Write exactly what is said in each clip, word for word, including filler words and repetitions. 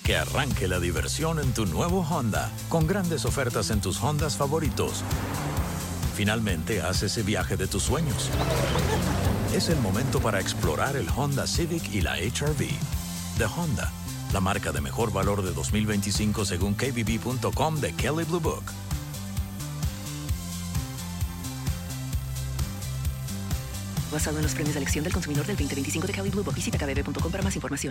Que arranque la diversión en tu nuevo Honda, con grandes ofertas en tus Hondas favoritos. Finalmente, haz ese viaje de tus sueños. Es el momento para explorar el Honda Civic y la H R V. De Honda, la marca de mejor valor de dos mil veinticinco según K B B punto com de Kelley Blue Book. Basado en los premios de elección del consumidor del veinte veinticinco de Kelley Blue Book. Visita K B B punto com para más información.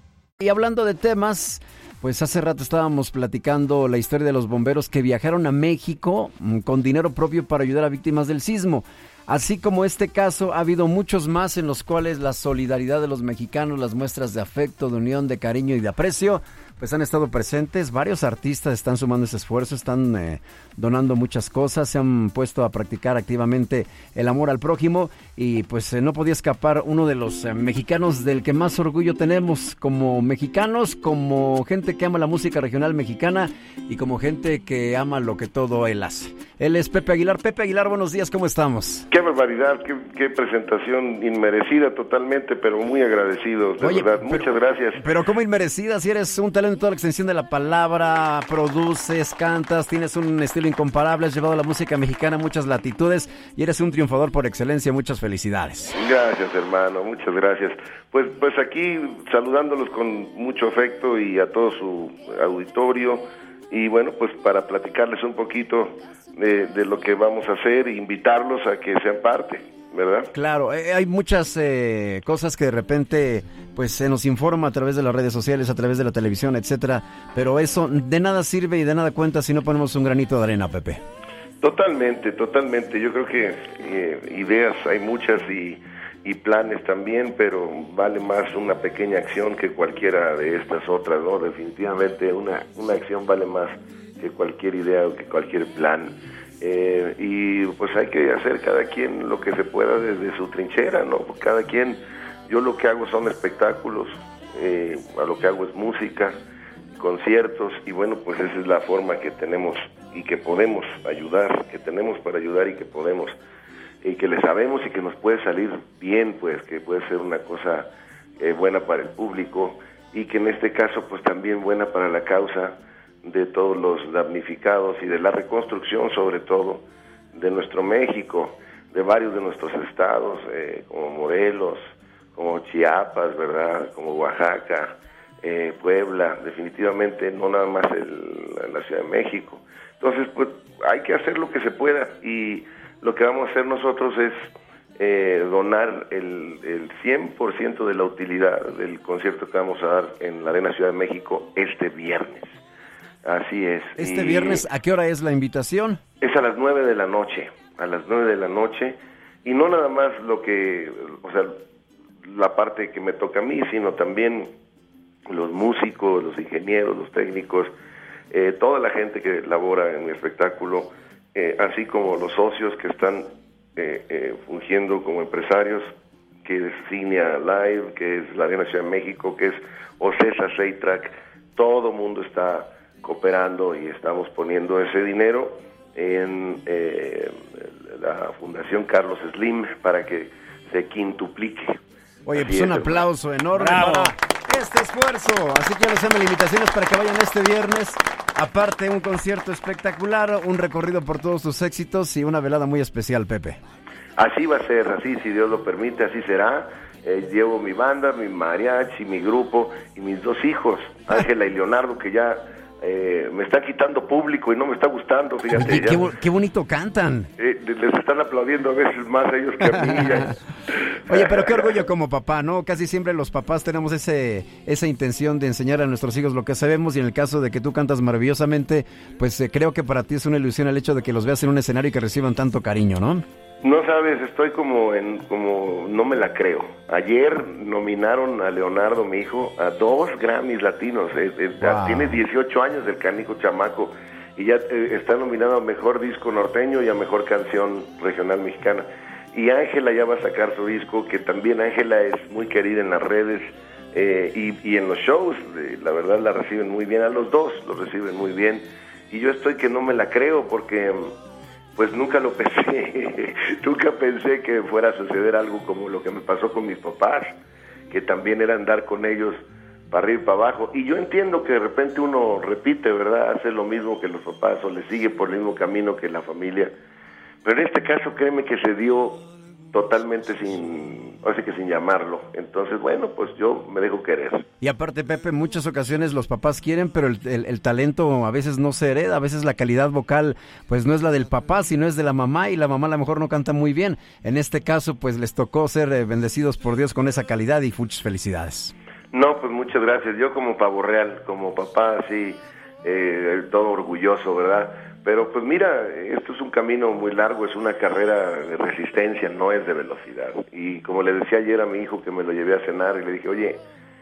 Y hablando de temas, pues hace rato estábamos platicando la historia de los bomberos que viajaron a México con dinero propio para ayudar a víctimas del sismo. Así como este caso, ha habido muchos más en los cuales la solidaridad de los mexicanos, las muestras de afecto, de unión, de cariño y de aprecio, pues han estado presentes. Varios artistas están sumando ese esfuerzo, están eh, donando muchas cosas, se han puesto a practicar activamente el amor al prójimo y pues eh, no podía escapar uno de los eh, mexicanos del que más orgullo tenemos como mexicanos, como gente que ama la música regional mexicana y como gente que ama lo que todo él hace. Él es Pepe Aguilar. Pepe Aguilar, buenos días, ¿cómo estamos? Qué barbaridad, qué, qué presentación inmerecida totalmente, pero muy agradecidos, de Oye, verdad. pero, Muchas gracias. Pero ¿cómo inmerecida? Si eres un talento en toda la extensión de la palabra, produces, cantas, tienes un estilo incomparable, has llevado la música mexicana a muchas latitudes y eres un triunfador por excelencia. Muchas felicidades. Gracias, hermano, muchas gracias. Pues, pues aquí saludándolos con mucho afecto y a todo su auditorio y bueno, pues para platicarles un poquito de, de lo que vamos a hacer e invitarlos a que sean parte, ¿verdad? Claro, eh, hay muchas eh, cosas que de repente pues se nos informa a través de las redes sociales, a través de la televisión, etcétera, pero eso de nada sirve y de nada cuenta si no ponemos un granito de arena, Pepe. Totalmente, totalmente. Yo creo que eh, ideas hay muchas y, y planes también, pero vale más una pequeña acción que cualquiera de estas otras, ¿no? Definitivamente una, una acción vale más que cualquier idea o que cualquier plan. Eh, y pues hay que hacer cada quien lo que se pueda desde su trinchera, ¿no? Cada quien, yo lo que hago son espectáculos, eh, a lo que hago es música, conciertos, y bueno, pues esa es la forma que tenemos y que podemos ayudar, que tenemos para ayudar y que podemos, y que le sabemos y que nos puede salir bien, pues que puede ser una cosa eh, buena para el público y que en este caso pues también buena para la causa de todos los damnificados y de la reconstrucción, sobre todo de nuestro México, de varios de nuestros estados, eh, como Morelos, como Chiapas, ¿verdad?, como Oaxaca, eh, Puebla, definitivamente no nada más el, la Ciudad de México. Entonces, pues hay que hacer lo que se pueda y lo que vamos a hacer nosotros es eh, donar el, el cien por ciento de la utilidad del concierto que vamos a dar en la Arena Ciudad de México este viernes. Así es. Este y viernes, ¿a qué hora es la invitación? Es a las nueve de la noche, a las nueve de la noche, y no nada más lo que, o sea, la parte que me toca a mí, sino también los músicos, los ingenieros, los técnicos, eh, toda la gente que labora en mi espectáculo, eh, así como los socios que están eh, eh, fungiendo como empresarios, que es Signia Live, que es la Arena Ciudad de México, que es Ocesa Seitrack, todo mundo está cooperando y estamos poniendo ese dinero en eh, la Fundación Carlos Slim para que se quintuplique. Oye, Así pues un es, aplauso hermano. enorme ¡Bravo! para este esfuerzo. Así que ya les hacemos la invitación es para que vayan este viernes. Aparte, un concierto espectacular, un recorrido por todos sus éxitos y una velada muy especial, Pepe. Así va a ser, así, si Dios lo permite, así será. Eh, llevo mi banda, mi mariachi, mi grupo y mis dos hijos, Ángela y Leonardo, que ya eh, me está quitando público y no me está gustando, fíjate. Oye, ya, qué, bo- qué bonito cantan. eh, les están aplaudiendo a veces más a ellos que a mí. Ya. Oye, pero qué orgullo como papá, ¿no? Casi siempre los papás tenemos ese esa intención de enseñar a nuestros hijos lo que sabemos y en el caso de que tú cantas maravillosamente, pues eh, creo que para ti es una ilusión el hecho de que los veas en un escenario y que reciban tanto cariño, ¿no? No sabes, estoy como en, como no me la creo. Ayer nominaron a Leonardo, mi hijo, a dos Grammys latinos. Eh, eh, Wow. Tiene dieciocho años el canijo chamaco y ya eh, está nominado a Mejor Disco Norteño y a Mejor Canción Regional Mexicana. Y Ángela ya va a sacar su disco, que también Ángela es muy querida en las redes eh, y, y en los shows. Eh, la verdad la reciben muy bien, a los dos los reciben muy bien. Y yo estoy que no me la creo porque... pues nunca lo pensé, nunca pensé que fuera a suceder algo como lo que me pasó con mis papás, que también era andar con ellos para arriba y para abajo. Y yo entiendo que de repente uno repite, ¿verdad? Hace lo mismo que los papás o le sigue por el mismo camino que la familia. Pero en este caso, créeme que se dio totalmente sin, o sea que sin llamarlo. Entonces, bueno, pues yo me dejo querer. Y aparte, Pepe, en muchas ocasiones los papás quieren, pero el, el, el talento a veces no se hereda, a veces la calidad vocal pues no es la del papá, sino es de la mamá, y la mamá a lo mejor no canta muy bien. En este caso, pues les tocó ser eh, bendecidos por Dios con esa calidad, y muchas felicidades. No, pues muchas gracias. Yo como pavo real, como papá, así, eh, todo orgulloso, ¿verdad? Pero pues mira, esto es un camino muy largo, es una carrera de resistencia, no es de velocidad. Y como le decía ayer a mi hijo que me lo llevé a cenar, y le dije, oye,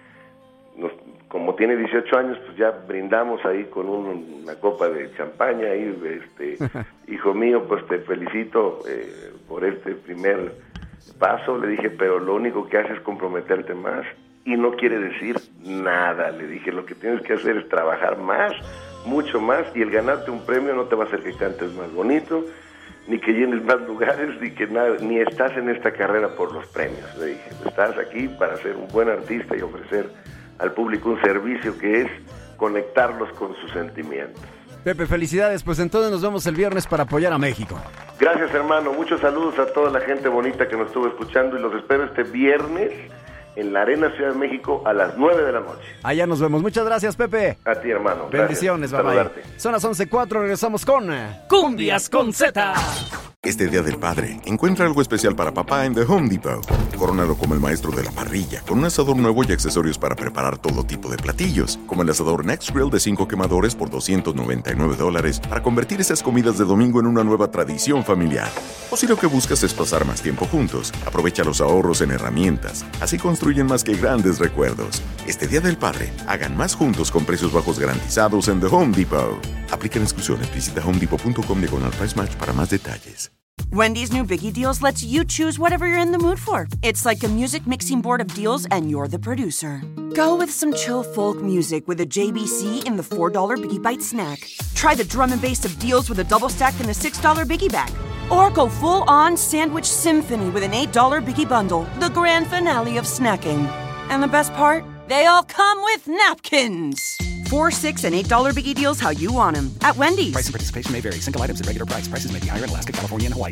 nos, como tiene dieciocho años, pues ya brindamos ahí con un, una copa de champaña, y este, hijo mío, pues te felicito eh, por este primer paso, le dije, pero lo único que haces es comprometerte más, y no quiere decir nada, le dije, lo que tienes que hacer es trabajar más, mucho más, y el ganarte un premio no te va a hacer que cantes más bonito, ni que llenes más lugares, ni que nada, ni estás en esta carrera por los premios, le dije, estás aquí para ser un buen artista y ofrecer al público un servicio que es conectarlos con sus sentimientos. Pepe, felicidades, pues entonces nos vemos el viernes para apoyar a México. Gracias, hermano, muchos saludos a toda la gente bonita que nos estuvo escuchando, y los espero este viernes en la Arena Ciudad de México a las nueve de la noche. Allá nos vemos. Muchas gracias, Pepe. A ti, hermano. Bendiciones, bye bye. Son las once cuatro, regresamos con Cumbias con Z. Este Día del Padre, encuentra algo especial para papá en The Home Depot. Corónalo como el maestro de la parrilla, con un asador nuevo y accesorios para preparar todo tipo de platillos, como el asador Next Grill de cinco quemadores por doscientos noventa y nueve dólares, para convertir esas comidas de domingo en una nueva tradición familiar. O si lo que buscas es pasar más tiempo juntos, aprovecha los ahorros en herramientas. Así construyen más que grandes recuerdos. Este Día del Padre, hagan más juntos con precios bajos garantizados en The Home Depot. Aplican exclusiones. Visita home depot punto com diagonal price match para más detalles. Wendy's new Biggie Deals lets you choose whatever you're in the mood for. It's like a music mixing board of deals, and you're the producer. Go with some chill folk music with a J B C in the four dollar Biggie Bite snack. Try the drum and bass of deals with a double stack in the six dollar Biggie Bag. Or go full-on sandwich symphony with an eight dollar Biggie Bundle, the grand finale of snacking. And the best part? They all come with napkins. Four, six, and eight dollar Biggie Deals how you want them at Wendy's. Price and participation may vary. Single items at regular price. Prices may be higher in Alaska, California, and Hawaii.